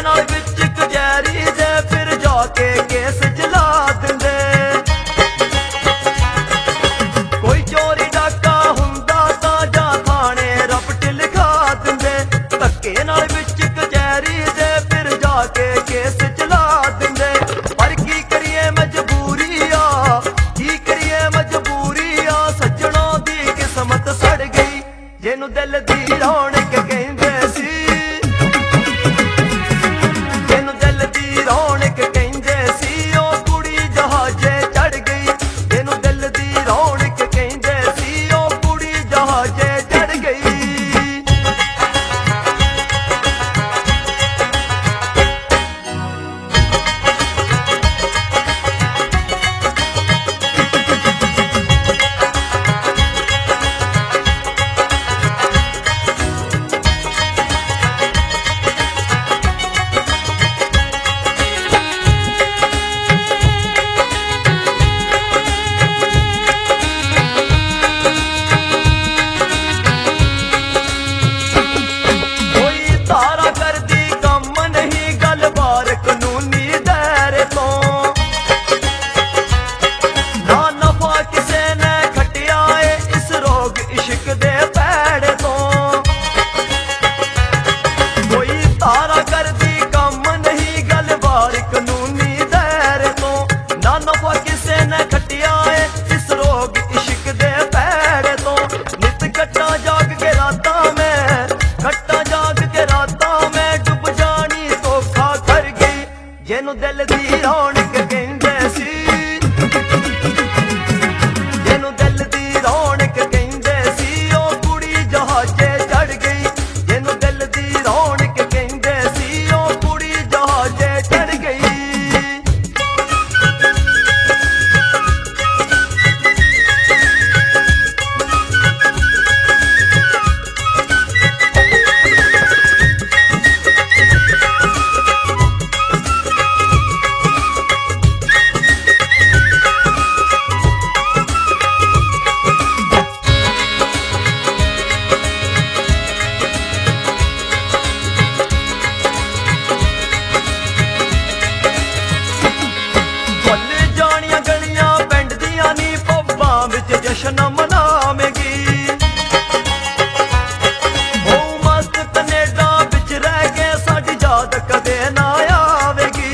नाल विच कचहरी दे फिर जाके केस जला दिंदे। कोई चोरी डाका हुंदा तां जां थाणे रपट लिखा दिंदे। धक्के नाल विच कचहरी दे फिर जाके केस जला दिंदे। पर की करिए मजबूरी आ, की करिए मजबूरी आ, सज्जणों दी किस्मत सड़ गई जिन्नू दिल दी रौनक कहंदे सी। जिन्नू दिल दी रौनक कहंदे सी ओ कुड़ी जहाजे चढ़ गई। जिन्नू दिल दी रौनक कहंदे सी ओ कुड़ी जहाजे चढ़ गई। जिन्नू दिल दी रौनक कहंदे सी, जिन्नू दिल दी रौनक कहंदे सी ओ कुड़ी जहाजे चढ़ गई। जिन्नू दिल दी रौनक कहंदे सी ओ कुड़ी जहाजे चढ़ गई। जशन मनावेगी हो मस्त कनेडा बिच रह के साडी याद कदे ना आवेगी।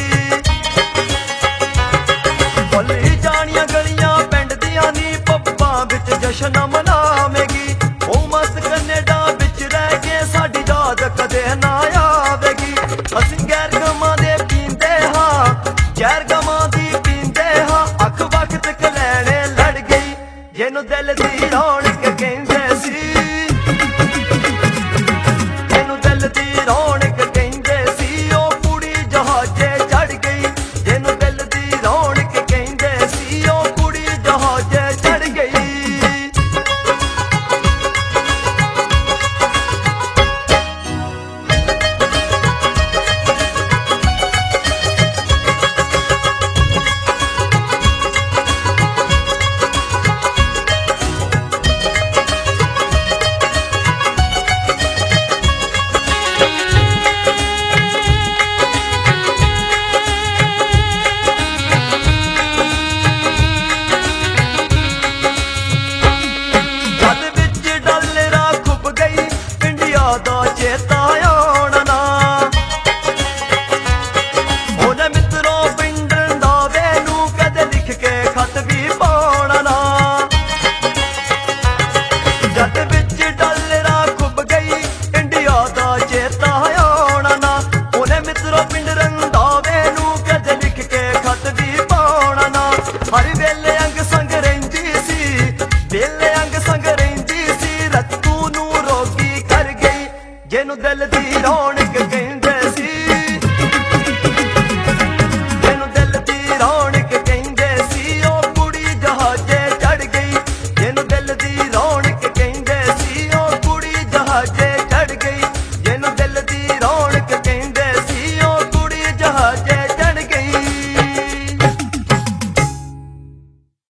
भुल्ली जानियां गलियां पिंड दियां नी पब्बां बिच जशन मनावेगी। हो मस्त कनेडा बिच रह के साडी याद कदे ना आवेगी। असीं गैर गमां दे पींदे हां, जहर गमां दी पींदे हां, अख वक्त कलैणे लड़ गई। जिन्नू दिल दी रौनक कहंदे सी, जिन्नू दिल दी रौनक कहंदे सी ओ कुड़ी जहाजे चढ़ गई। जिन्नू दिल दी रौनक कहंदे सी ओ कुड़ी जहाजे चढ़ गई। चेता आना ना ओने मित्रों पिंड रंधावे नू कदे लिख के खत भी पाना ना। जद बिच डलरा खुब गई इंडिया दा चेता आना ना। ओने मित्रों पिंड रंधावे नू कदे लिख के खत भी पाना ना। हर वेले अंग संग रहिंदी सी, वेले अंग संग रहिंदी सी, रत्तू नू रोगी कर गई। जिन्नू दिल दी रौनक